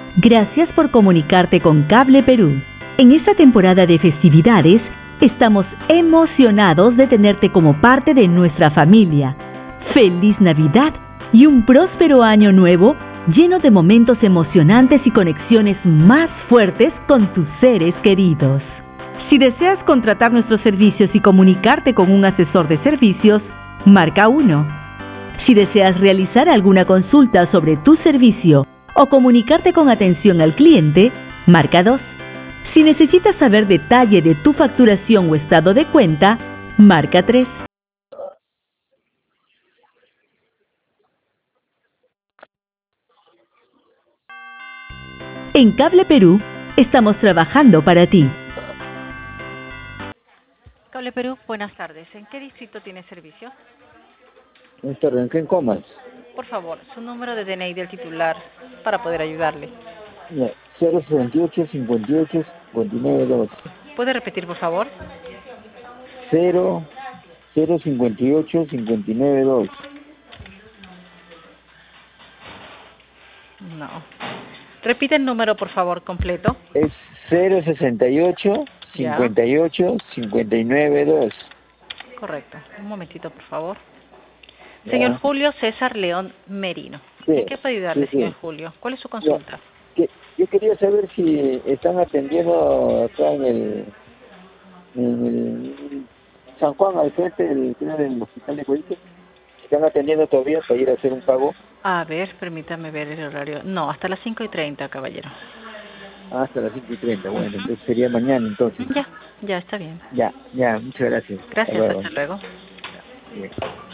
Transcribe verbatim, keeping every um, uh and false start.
Gracias por comunicarte con Cable Perú. En esta temporada de festividades, estamos emocionados de tenerte como parte de nuestra familia. ¡Feliz Navidad y un próspero año nuevo lleno de momentos emocionantes y conexiones más fuertes con tus seres queridos! Si deseas contratar nuestros servicios y comunicarte con un asesor de servicios, marca uno. Si deseas realizar alguna consulta sobre tu servicio o comunicarte con atención al cliente, marca dos. Si necesitas saber detalle de tu facturación o estado de cuenta, marca tres. En Cable Perú, estamos trabajando para ti. Cable Perú, buenas tardes. ¿En qué distrito tiene servicio? Buenas tardes, ¿en Comas? Por favor, su número de D N I del titular para poder ayudarle. cero sesenta y ocho, cincuenta y ocho, cincuenta y nueve dos. ¿Puede repetir, por favor? cero, cero cincuenta y ocho, cincuenta y nueve dos. No. Repite el número, por favor, completo. Es cero sesenta y ocho, cincuenta y ocho, cincuenta y nueve dos. Correcto. Un momentito, por favor. Ya. Señor Julio César León Merino. Sí, ¿En qué puedo ayudarle, sí, sí. señor Julio? ¿Cuál es su consulta? Ya. Que- Yo quería saber si están atendiendo acá en el, en el San Juan, al frente del, creo, del hospital de Coites. ¿Están atendiendo todavía para ir a hacer un pago? A ver, permítame ver el horario. No, hasta las cinco y treinta, caballero. Ah, hasta las cinco y treinta. Bueno, entonces sería mañana entonces. Ya, ya está bien. Ya, ya, muchas gracias. Gracias, hasta luego. Bien.